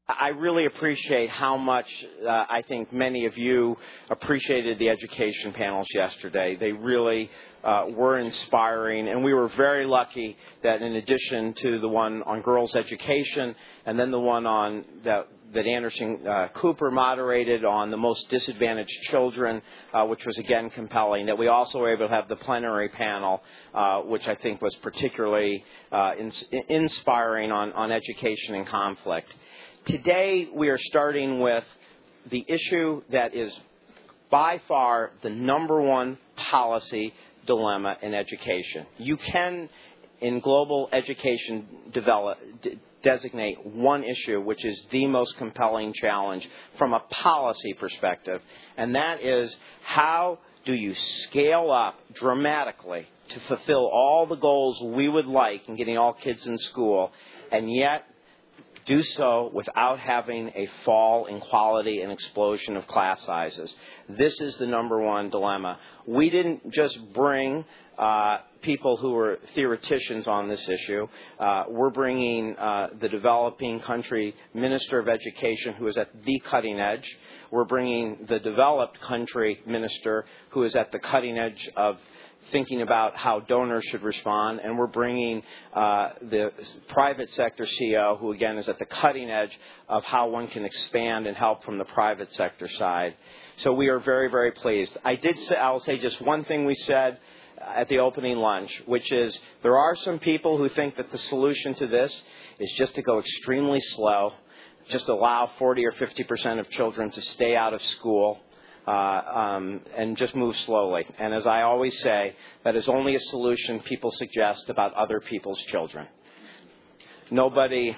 I really appreciate how much I think many of you appreciated the education panels yesterday. They really were inspiring, and we were very lucky that in addition to the one on girls' education and then the one on that Anderson Cooper moderated on the most disadvantaged children, which was again compelling, that we also were able to have the plenary panel, which I think was particularly inspiring on education and conflict. Today we are starting with the issue that is by far the number one policy dilemma in education. You can, in global education, designate one issue which is the most compelling challenge from a policy perspective, and that is how do you scale up dramatically to fulfill all the goals we would like in getting all kids in school, and yet do so without having a fall in quality and explosion of class sizes. This is the number one dilemma. We didn't just bring people who were theoreticians on this issue. We're bringing the developing country minister of education who is at the cutting edge. We're bringing the developed country minister who is at the cutting edge of thinking about how donors should respond, and we're bringing the private sector CEO, who again is at the cutting edge of how one can expand and help from the private sector side. So we are very, very pleased. I'll say just one thing we said at the opening lunch, which is there are some people who think that the solution to this is just to go extremely slow, just allow 40 or 50% of children to stay out of school, and just move slowly. And as I always say, that is only a solution people suggest about other people's children. Nobody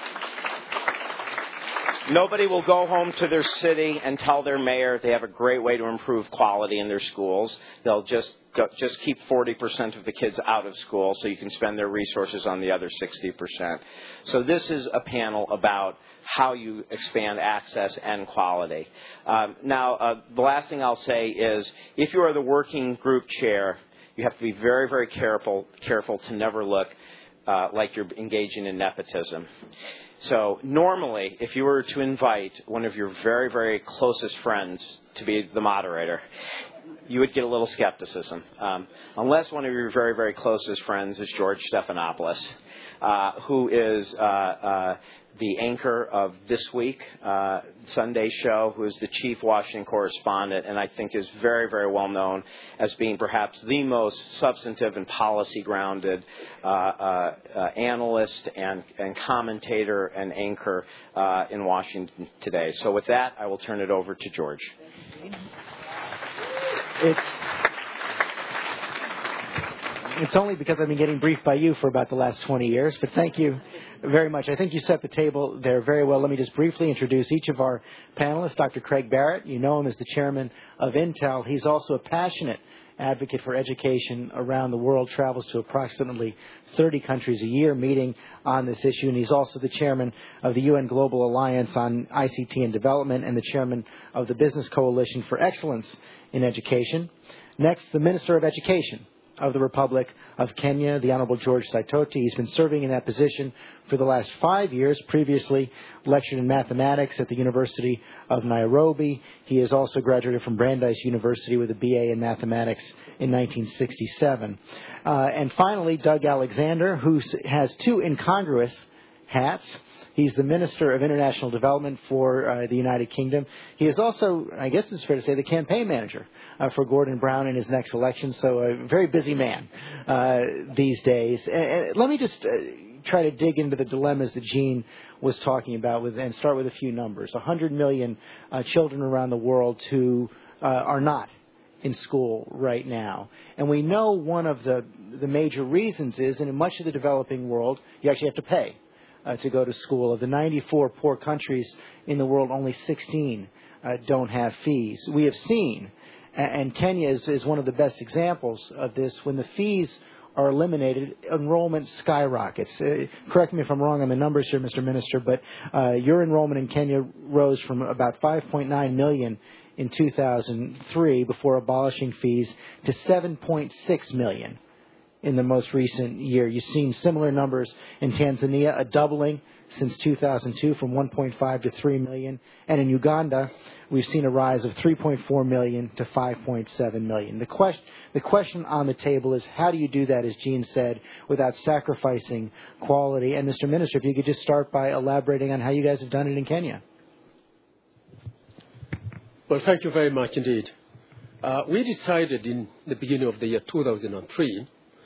will go home to their city and tell their mayor they have a great way to improve quality in their schools. They'll just keep 40% of the kids out of school so you can spend their resources on the other 60%. So this is a panel about how you expand access and quality. Now, the last thing I'll say is if you are the working group chair, you have to be very, very careful to never look like you're engaging in nepotism. So normally, if you were to invite one of your very, very closest friends to be the moderator, you would get a little skepticism, unless one of your very, very closest friends is George Stephanopoulos, who is the anchor of This Week, Sunday show, who is the chief Washington correspondent, and I think is very, very well known as being perhaps the most substantive and policy-grounded analyst and commentator and anchor in Washington today. So with that, I will turn it over to George. It's only because I've been getting briefed by you for about the last 20 years, but thank you very much. I think you set the table there very well. Let me just briefly introduce each of our panelists. Dr. Craig Barrett, you know him as the chairman of Intel. He's also a passionate advocate for education around the world, travels to approximately 30 countries a year meeting on this issue, and he's also the chairman of the UN Global Alliance on ICT and Development and the chairman of the Business Coalition for Excellence in Education. Next, the Minister of Education of the Republic of Kenya, the Honorable George Saitoti. He's been serving in that position for the last 5 years, previously lectured in mathematics at the University of Nairobi. He has also graduated from Brandeis University with a BA in mathematics in 1967. And finally, Doug Alexander, who has two incongruous hats. He's the Minister of International Development for the United Kingdom. He is also, I guess it's fair to say, the campaign manager for Gordon Brown in his next election, so a very busy man these days. And let me just try to dig into the dilemmas that Jean was talking about and start with a few numbers. 100 million children around the world who are not in school right now. And we know one of the major reasons is, in much of the developing world, you actually have to pay to go to school. Of the 94 poor countries in the world, only 16 don't have fees. We have seen, and Kenya is one of the best examples of this, when the fees are eliminated, enrollment skyrockets. Correct me if I'm wrong on the numbers here, Mr. Minister, but your enrollment in Kenya rose from about 5.9 million in 2003 before abolishing fees to 7.6 million in the most recent year. You've seen similar numbers in Tanzania, a doubling since 2002 from 1.5 to 3 million. And in Uganda, we've seen a rise of 3.4 million to 5.7 million. The question on the table is, how do you do that, as Gene said, without sacrificing quality? And Mr. Minister, if you could just start by elaborating on how you guys have done it in Kenya. Well, thank you very much indeed. We decided in the beginning of the year 2003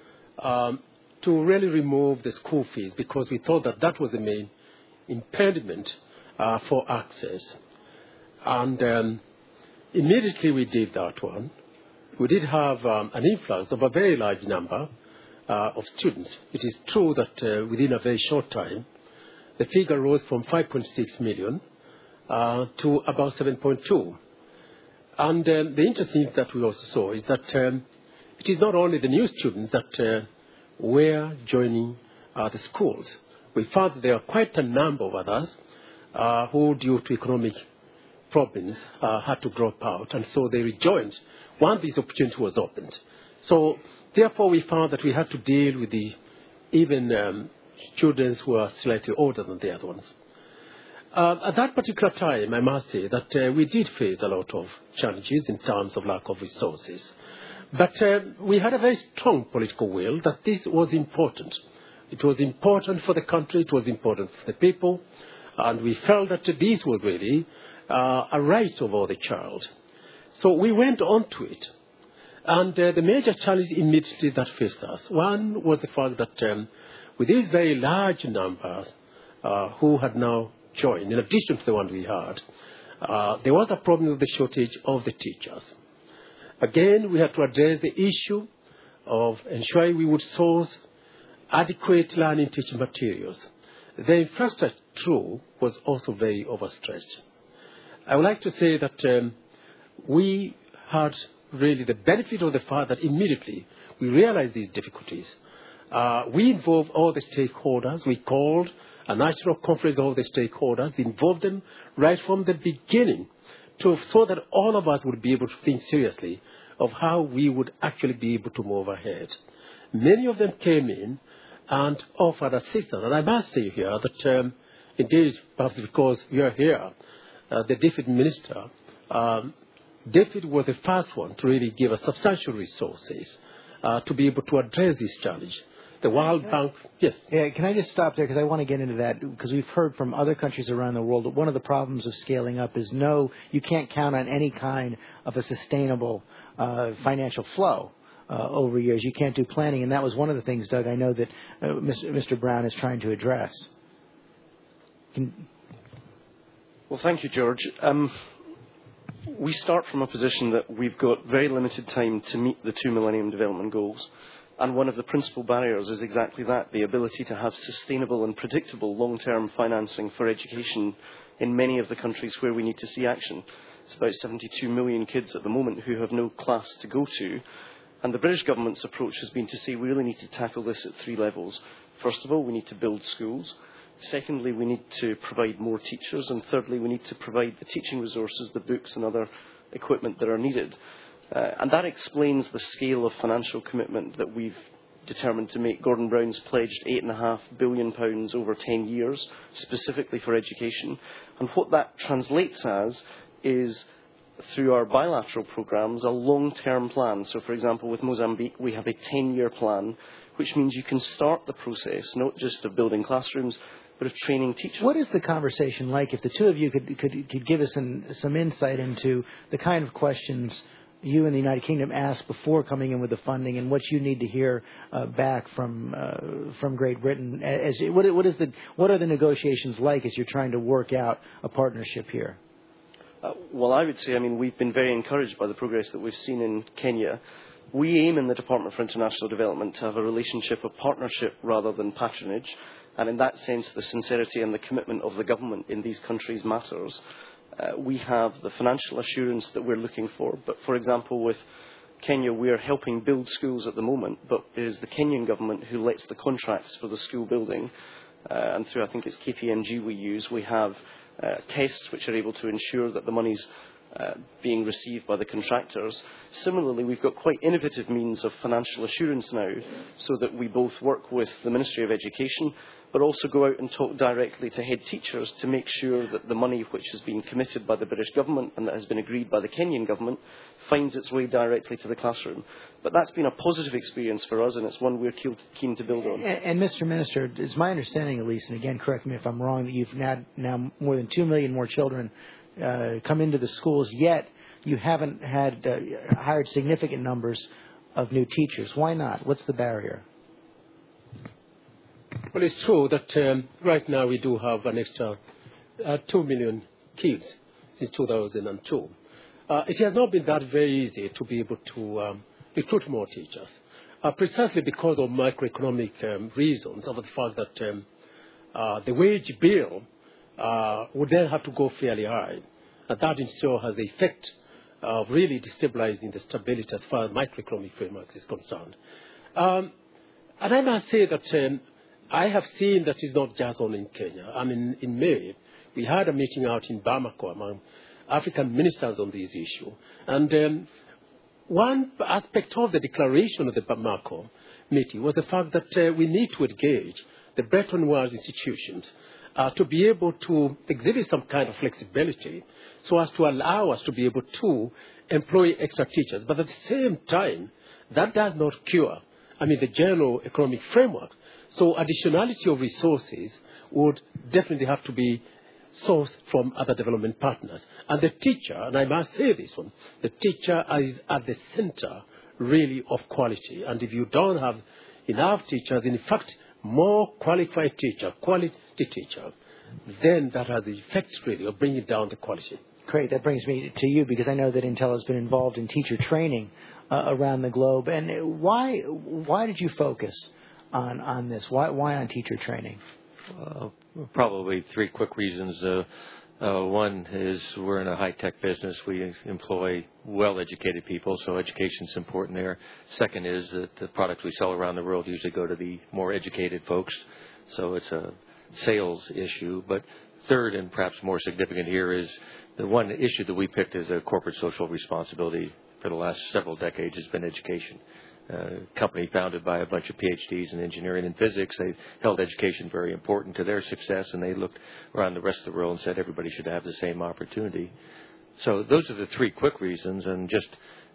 to really remove the school fees because we thought that that was the main impediment for access. And immediately we did that one. We did have an influx of a very large number of students. It is true that within a very short time, the figure rose from 5.6 million to about 7.2. And the interesting thing that we also saw is that it is not only the new students that were joining the schools. We found that there are quite a number of others who, due to economic problems, had to drop out, and so they rejoined once this opportunity was opened. So, therefore, we found that we had to deal with the even students who are slightly older than the other ones. At that particular time, I must say that we did face a lot of challenges in terms of lack of resources. But we had a very strong political will that this was important. It was important for the country, it was important for the people, and we felt that this was really a right of all the child. So we went on to it. And the major challenge immediately that faced us, one was the fact that with these very large numbers who had now joined, in addition to the one we had, there was a problem with the shortage of the teachers. Again, we had to address the issue of ensuring we would source adequate learning teaching materials. The infrastructure, too, was also very overstretched. I would like to say that we had really the benefit of the fact that immediately we realized these difficulties. We involved all the stakeholders. We called a national conference of all the stakeholders, involved them right from the beginning so that all of us would be able to think seriously of how we would actually be able to move ahead. Many of them came in and offered assistance. And I must say here that indeed, perhaps because we are here, the David Minister, David was the first one to really give us substantial resources to be able to address this challenge. The World Bank, yes. Yeah, can I just stop there because I want to get into that because we've heard from other countries around the world that one of the problems of scaling up is you can't count on any kind of a sustainable financial flow over years. You can't do planning, and that was one of the things, Doug, I know that Mr. Brown is trying to address. Well, thank you, George. We start from a position that we've got very limited time to meet the 2 Millennium Development Goals. And one of the principal barriers is exactly that, the ability to have sustainable and predictable long-term financing for education in many of the countries where we need to see action. It's about 72 million kids at the moment who have no class to go to. And the British government's approach has been to say we really need to tackle this at 3 levels. First of all, we need to build schools. Secondly, we need to provide more teachers. And thirdly, we need to provide the teaching resources, the books and other equipment that are needed. And that explains the scale of financial commitment that we've determined to make. Gordon Brown's pledged £8.5 billion over 10 years, specifically for education. And what that translates as is, through our bilateral programmes, a long-term plan. So, for example, with Mozambique, we have a 10-year plan, which means you can start the process, not just of building classrooms, but of training teachers. What is the conversation like? If the two of you could give us some insight into the kind of questions you in the United Kingdom ask before coming in with the funding, and what you need to hear back from Great Britain. What are the negotiations like as you're trying to work out a partnership here? Well, I would say, we've been very encouraged by the progress that we've seen in Kenya. We aim in the Department for International Development to have a relationship of partnership rather than patronage. And in that sense, the sincerity and the commitment of the government in these countries matters. We have the financial assurance that we're looking for. But, for example, with Kenya, we're helping build schools at the moment, but it is the Kenyan government who lets the contracts for the school building. And through, I think it's KPMG we use, we have tests which are able to ensure that the money's being received by the contractors. Similarly, we've got quite innovative means of financial assurance now, so that we both work with the Ministry of Education, but also go out and talk directly to head teachers to make sure that the money which has been committed by the British government and that has been agreed by the Kenyan government finds its way directly to the classroom. But that's been a positive experience for us, and it's one we're keen to build on. And Mr. Minister, it's my understanding, at least, and again, correct me if I'm wrong, that you've now more than 2 million more children come into the schools, yet you haven't had hired significant numbers of new teachers. Why not? What's the barrier? Well, it's true that right now we do have an extra 2 million kids since 2002. It has not been that very easy to be able to recruit more teachers, precisely because of macroeconomic reasons, of the fact that the wage bill would then have to go fairly high. And that in sure has the effect of really destabilizing the stability as far as macroeconomic framework is concerned. And I must say that I have seen that it's not just only in Kenya. I mean, in May, we had a meeting out in Bamako among African ministers on this issue. And one aspect of the declaration of the Bamako meeting was the fact that we need to engage the Bretton Woods institutions to be able to exhibit some kind of flexibility so as to allow us to be able to employ extra teachers. But at the same time, that does not cure, the general economic framework. So additionality of resources would definitely have to be sourced from other development partners. And the teacher, and I must say this one, the teacher is at the center, really, of quality. And if you don't have enough teachers, in fact, more qualified teacher, quality teacher, then that has the effect, really, of bringing down the quality. Great. That brings me to you, because I know that Intel has been involved in teacher training around the globe. And why did you focus on this? Why on teacher training? Probably 3 quick reasons. One is we're in a high-tech business. We employ well-educated people, so education's important there. Second is that the products we sell around the world usually go to the more educated folks, so it's a sales issue. But third, and perhaps more significant here, is the one issue that we picked as a corporate social responsibility for the last several decades has been education. Company founded by a bunch of PhDs in engineering and physics. They held education very important to their success, and they looked around the rest of the world and said everybody should have the same opportunity. So those are the 3 quick reasons, and just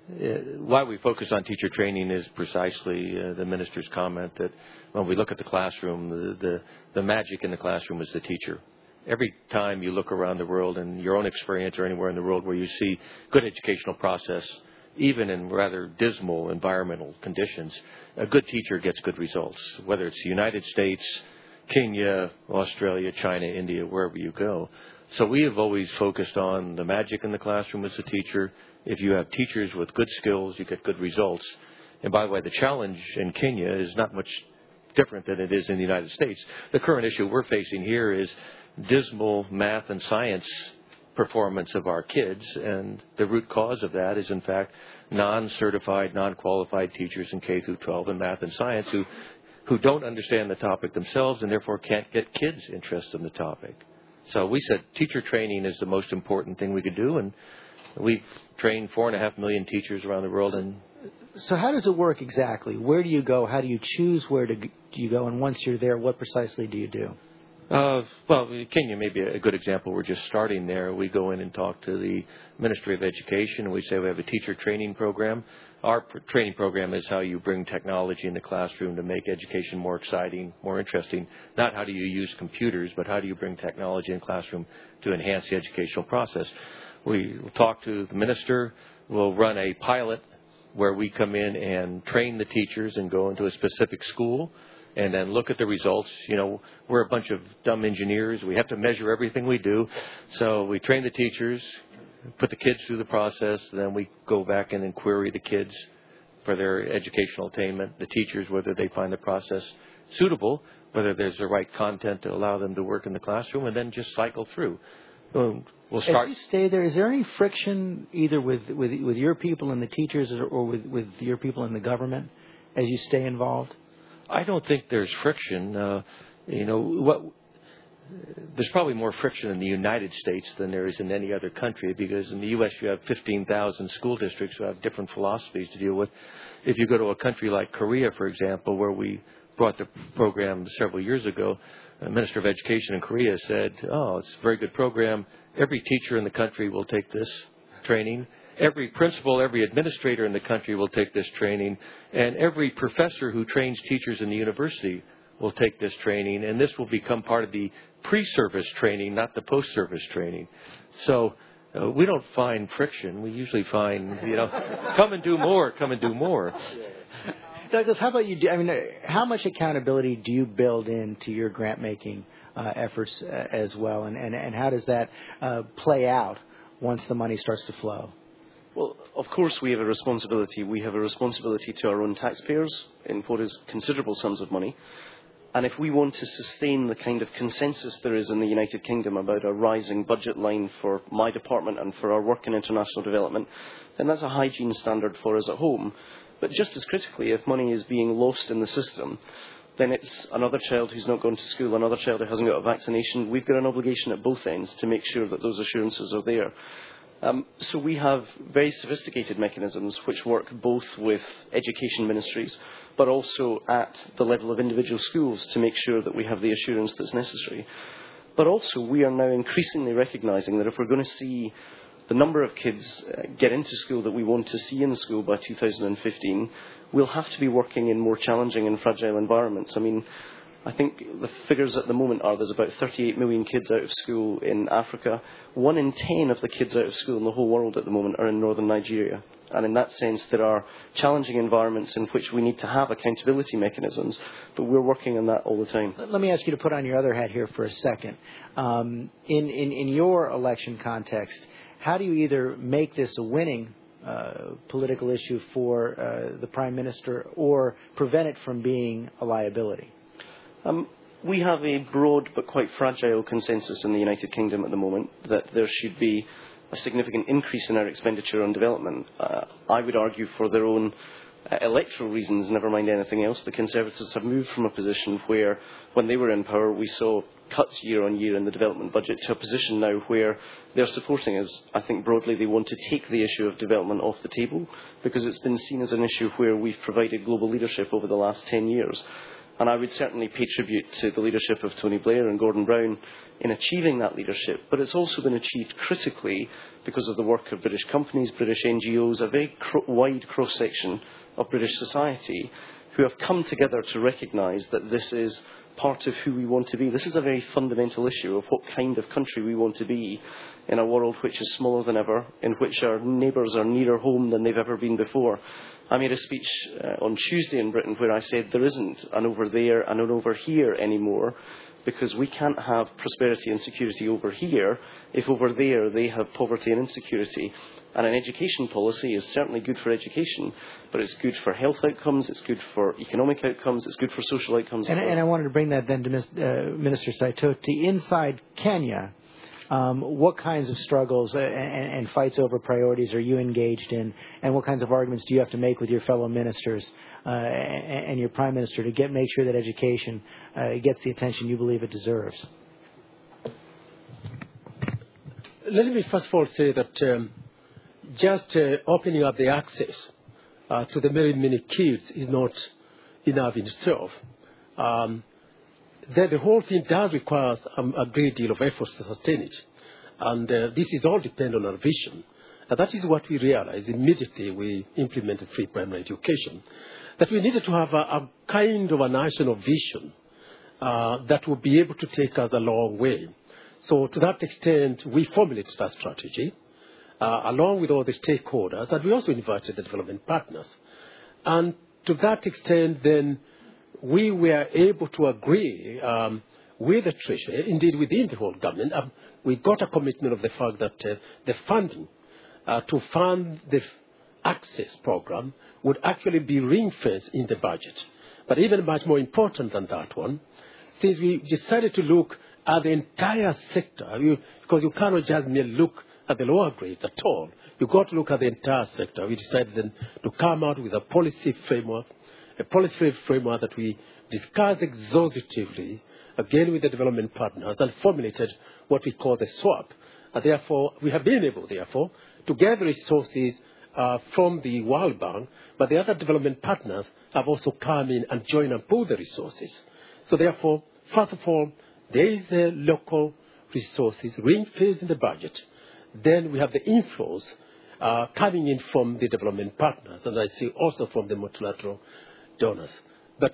why we focus on teacher training is precisely the minister's comment that when we look at the classroom, the magic in the classroom is the teacher. Every time you look around the world, in your own experience or anywhere in the world where you see good educational process, even in rather dismal environmental conditions, a good teacher gets good results, whether it's the United States, Kenya, Australia, China, India, wherever you go. So we have always focused on the magic in the classroom as a teacher. If you have teachers with good skills, you get good results. And by the way, the challenge in Kenya is not much different than it is in the United States. The current issue we're facing here is dismal math and science performance of our kids, and the root cause of that is, in fact, non-certified, non-qualified teachers in K through 12 in math and science who don't understand the topic themselves and therefore can't get kids interested in the topic. So we said teacher training is the most important thing we could do, and we've trained 4.5 million teachers around the world. And so how does it work exactly? Where do you go? How do you choose where do you go? And once you're there, what precisely do you do? Well, Kenya may be a good example. We're just starting there. We go in and talk to the Ministry of Education, and we say we have a teacher training program. Our training program is how you bring technology in the classroom to make education more exciting, more interesting. Not how do you use computers, but how do you bring technology in the classroom to enhance the educational process. We will talk to the minister. We'll run a pilot where we come in and train the teachers and go into a specific school and then look at the results. You know, we're a bunch of dumb engineers. We have to measure everything we do. So we train the teachers, put the kids through the process, then we go back in and query the kids for their educational attainment, the teachers, whether they find the process suitable, whether there's the right content to allow them to work in the classroom, and then just cycle through. We'll start. As you stay there, is there any friction either with your people and the teachers or with your people in the government as you stay involved? I don't think there's friction. there's probably more friction in the United States than there is in any other country, because in the U.S. you have 15,000 school districts who have different philosophies to deal with. If you go to a country like Korea, for example, where we brought the program several years ago, the Minister of Education in Korea said, oh, it's a very good program. Every teacher in the country will take this training. Every principal, every administrator in the country will take this training. And every professor who trains teachers in the university will take this training. And this will become part of the pre-service training, not the post-service training. So we don't find friction. We usually find, come and do more, come and do more. Douglas, how about you? How much accountability do you build into your grant-making efforts as well, and how does that play out once the money starts to flow? Well, of course we have a responsibility. We have a responsibility to our own taxpayers in what is considerable sums of money. And if we want to sustain the kind of consensus there is in the United Kingdom about a rising budget line for my department and for our work in international development, then that's a hygiene standard for us at home. But just as critically, if money is being lost in the system, then it's another child who's not gone to school, another child who hasn't got a vaccination. We've got an obligation at both ends to make sure that those assurances are there. So we have very sophisticated mechanisms which work both with education ministries, but also at the level of individual schools to make sure that we have the assurance that's necessary. But also we are now increasingly recognising that if we're going to see the number of kids get into school that we want to see in school by 2015, we'll have to be working in more challenging and fragile environments. I think the figures at the moment are there's about 38 million kids out of school in Africa. 1 in 10 of the kids out of school in the whole world at the moment are in northern Nigeria. And in that sense, there are challenging environments in which we need to have accountability mechanisms, but we're working on that all the time. Let me ask you to put on your other hat here for a second. In your election context, how do you either make this a winning political issue for the Prime Minister or prevent it from being a liability? We have a broad but quite fragile consensus in the United Kingdom at the moment that there should be a significant increase in our expenditure on development. I would argue for their own electoral reasons, never mind anything else. The Conservatives have moved from a position where, when they were in power, we saw cuts year on year in the development budget to a position now where they're supporting us. I think broadly they want to take the issue of development off the table because it's been seen as an issue where we've provided global leadership over the last 10 years. And I would certainly pay tribute to the leadership of Tony Blair and Gordon Brown in achieving that leadership. But it's also been achieved critically because of the work of British companies, British NGOs, a very wide cross-section of British society who have come together to recognise that this is part of who we want to be. This is a very fundamental issue of what kind of country we want to be in a world which is smaller than ever, in which our neighbours are nearer home than they've ever been before. I made a speech on Tuesday in Britain where I said there isn't an over there and an over here anymore, because we can't have prosperity and security over here if over there they have poverty and insecurity. And an education policy is certainly good for education, but it's good for health outcomes, it's good for economic outcomes, it's good for social outcomes. And I wanted to bring that then to Minister Saitoti. Inside Kenya, what kinds of struggles and fights over priorities are you engaged in, and what kinds of arguments do you have to make with your fellow ministers and your Prime Minister to make sure that education gets the attention you believe it deserves? Let me first of all say that just opening up the access to the very many kids is not enough in itself. The whole thing does require a great deal of effort to sustain it. And this is all dependent on our vision. And that is what we realized immediately we implemented free primary education, that we needed to have a kind of a national vision that would be able to take us a long way. So to that extent, we formulated that strategy along with all the stakeholders, and we also invited the development partners. And to that extent, then, we were able to agree with the Treasury, indeed within the whole government. We got a commitment of the fact that the funding to fund the access program would actually be ring-fenced in the budget. But even much more important than that one, since we decided to look at the entire sector, because you cannot just merely look at the lower grades at all. You've got to look at the entire sector. We decided then to come out with a policy framework that we discussed exhaustively again with the development partners, and formulated what we call the SWAP. Therefore, we have been able, therefore, to gather resources from the World Bank, but the other development partners have also come in and joined and pooled the resources. So therefore, first of all, there is the local resources ring-fenced in the budget. Then we have the inflows coming in from the development partners, and I see also from the multilateral donors. But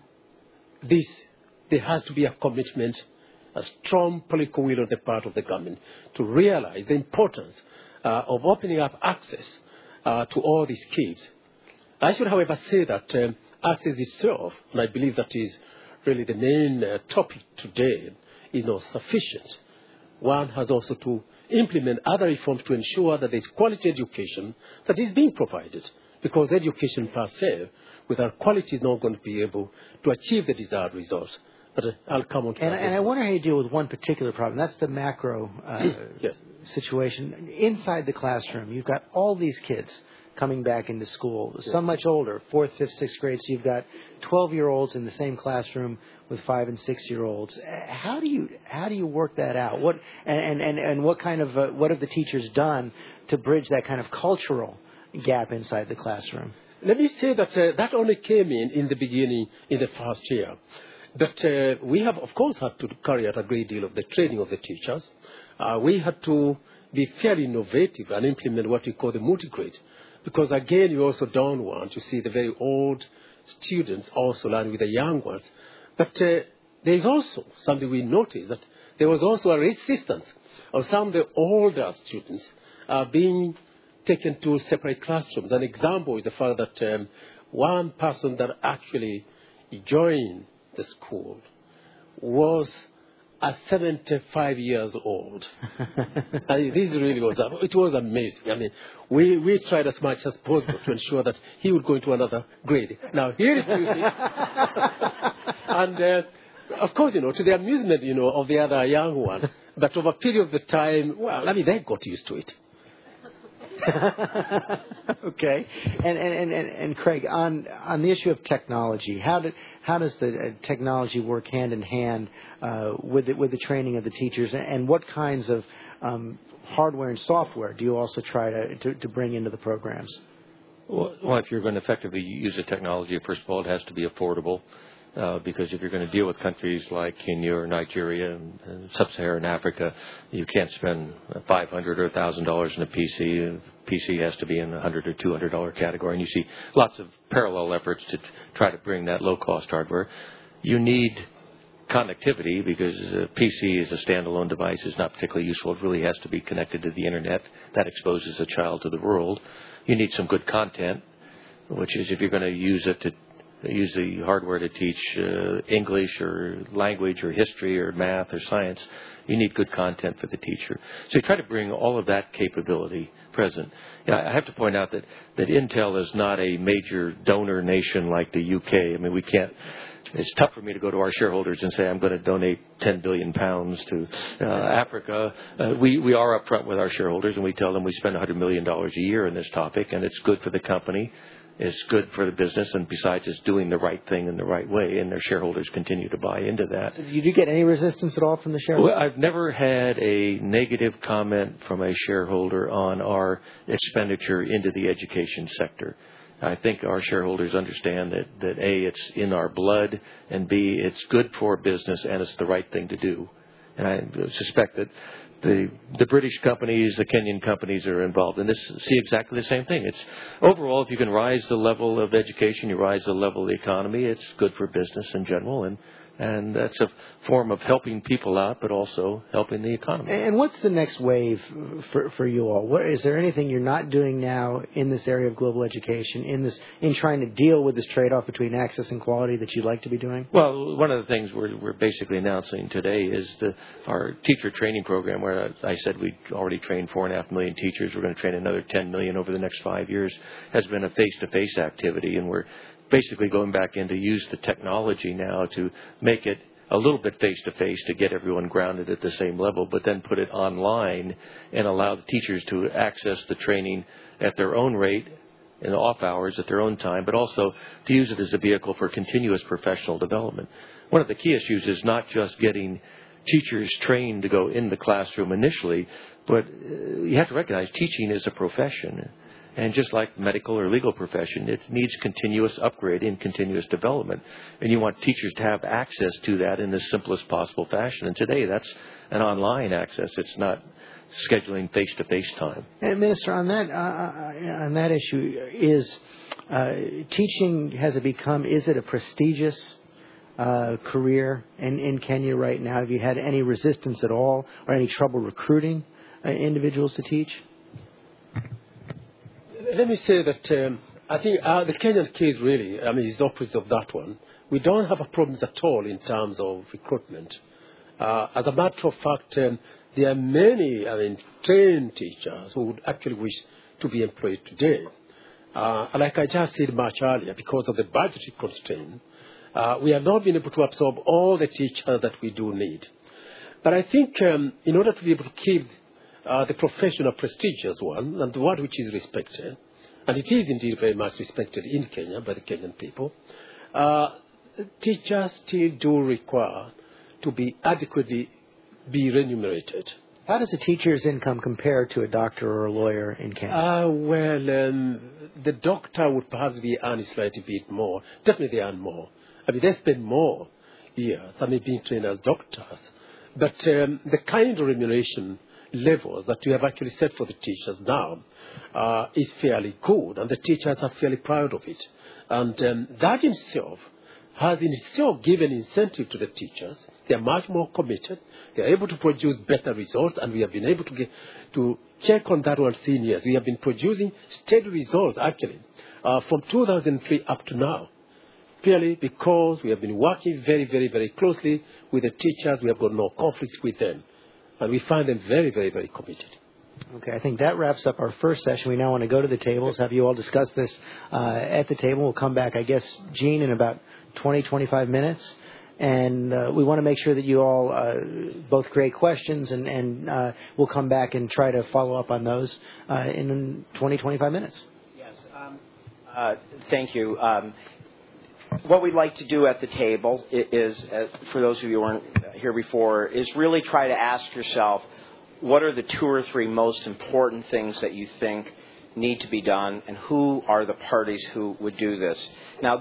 there has to be a commitment, a strong political will on the part of the government to realize the importance of opening up access to all these kids. I should, however, say that access itself, and I believe that is really the main topic today, is not sufficient. One has also to implement other reforms to ensure that there is quality education that is being provided, because education per se, without quality, is not going to be able to achieve the desired results. But I'll come on to that. And I wonder how you deal with one particular problem. That's the macro yes. situation. Inside the classroom, you've got all these kids coming back into school, some much older, 4th, 5th, 6th grade. So you've got 12-year-olds in the same classroom with 5- and 6-year-olds. How do you work that out? What what kind of what have the teachers done to bridge that kind of cultural gap inside the classroom? Let me say that that only came in the beginning, in the first year. But we have, of course, had to carry out a great deal of the training of the teachers. We had to be fairly innovative and implement what we call the multi-grade. Because, again, you also don't want to see the very old students also learn with the young ones. But there is also something we noticed, that there was also a resistance of some of the older students being taken to separate classrooms. An example is the fact that one person that actually joined the school was 75 years old. This really it was amazing. I mean, we tried as much as possible to ensure that he would go into another grade. Now, here it is. And, of course, to the amusement, of the other young one, but over a period of the time, well, they got used to it. Okay, and Craig, on the issue of technology, how does the technology work hand in hand with the training of the teachers, and what kinds of hardware and software do you also try to bring into the programs? Well, if you're going to effectively use the technology, first of all, it has to be affordable. Because if you're going to deal with countries like Kenya or Nigeria and sub-Saharan Africa, you can't spend $500 or $1,000 in a PC. A PC has to be in the $100 or $200 category. And you see lots of parallel efforts to try to bring that low-cost hardware. You need connectivity because a PC as a standalone device is not particularly useful. It really has to be connected to the Internet. That exposes a child to the world. You need some good content, which is if you're going to use it to use the hardware to teach English or language or history or math or science, you need good content for the teacher. So you try to bring all of that capability present. I have to point out that Intel is not a major donor nation like the UK. I mean, we can't. It's tough for me to go to our shareholders and say I'm going to donate 10 billion pounds to Africa. We are upfront with our shareholders and we tell them we spend $100 million a year on this topic, and it's good for the company. It's good for the business, and besides, it's doing the right thing in the right way, and their shareholders continue to buy into that. So do you get any resistance at all from the shareholders? Well, I've never had a negative comment from a shareholder on our expenditure into the education sector. I think our shareholders understand that A, it's in our blood, and B, it's good for business, and it's the right thing to do. And I suspect that the British companies, the Kenyan companies are involved in this see exactly the same thing. It's overall, if you can rise the level of education, you rise the level of the economy, it's good for business in general, and that's a form of helping people out, but also helping the economy. And what's the next wave for you all? Is there anything you're not doing now in this area of global education, in trying to deal with this trade-off between access and quality that you'd like to be doing? Well, one of the things we're basically announcing today is our teacher training program, where I said we already trained 4.5 million teachers. We're going to train another 10 million over the next 5 years. Has been a face-to-face activity, and we're basically going back in to use the technology now to make it a little bit face-to-face to get everyone grounded at the same level, but then put it online and allow the teachers to access the training at their own rate in off hours at their own time, but also to use it as a vehicle for continuous professional development. one of the key issues is not just getting teachers trained to go in the classroom initially, but you have to recognize teaching is a profession. And just like medical or legal profession, it needs continuous upgrading, continuous development. And you want teachers to have access to that in the simplest possible fashion. And today, that's an online access. It's not scheduling face-to-face time. And Minister, on that issue, is teaching, has it become, is it a prestigious career in Kenya right now? Have you had any resistance at all or any trouble recruiting individuals to teach? Let me say that I think the Kenyan case really, is the opposite of that one. We don't have a problem at all in terms of recruitment. As a matter of fact, there are many trained teachers who would actually wish to be employed today. Like I just said much earlier, because of the budgetary constraint, we have not been able to absorb all the teachers that we do need. But I think in order to be able to keep the profession a prestigious one, and the one which is respected, and it is indeed very much respected in Kenya by the Kenyan people, teachers still do require to be adequately be remunerated. How does a teacher's income compare to a doctor or a lawyer in Kenya? The doctor would perhaps be earning slightly bit more. Definitely earn more. They spend more years, being trained as doctors. But the kind of remuneration levels that we have actually set for the teachers now is fairly good, and the teachers are fairly proud of it. And that in itself has in itself given incentive to the teachers. They are much more committed. They are able to produce better results, and we have been able to check on that one in years. We have been producing steady results, actually, from 2003 up to now, purely because we have been working very, very, very closely with the teachers. We have got no conflicts with them, and we find them very, very, very committed. Okay, I think that wraps up our first session. We now want to go to the tables, have you all discuss this at the table. We'll come back, I guess, Gene, in about 20, 25 minutes. And we want to make sure that you all both create questions, and we'll come back and try to follow up on those in 20, 25 minutes. Yes. Thank you. What we'd like to do at the table is, for those of you who weren't here before, is really try to ask yourself, what are the 2 or 3 most important things that you think need to be done, and who are the parties who would do this? Now,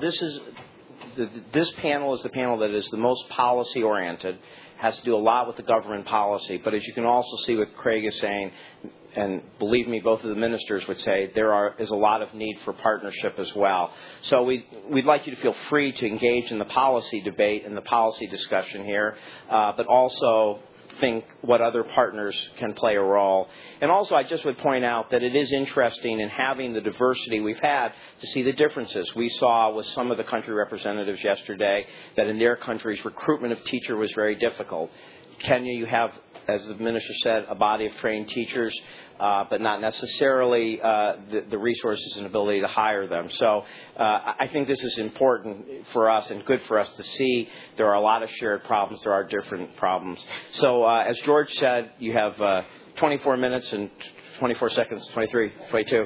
this panel is the panel that is the most policy-oriented, has to do a lot with the government policy. But as you can also see what Craig is saying, and believe me, both of the ministers would say, is a lot of need for partnership as well. So we'd like you to feel free to engage in the policy debate and the policy discussion here, but also think what other partners can play a role. And also, I just would point out that it is interesting in having the diversity we've had to see the differences. We saw with some of the country representatives yesterday that in their countries, recruitment of teacher was very difficult. Kenya, you have, as the minister said, a body of trained teachers, but not necessarily the resources and ability to hire them. So I think this is important for us and good for us to see. There are a lot of shared problems. There are different problems. So as George said, you have 24 minutes and 24 seconds, 23, 22,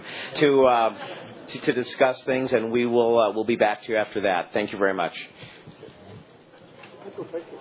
to discuss things, and we'll be back to you after that. Thank you very much.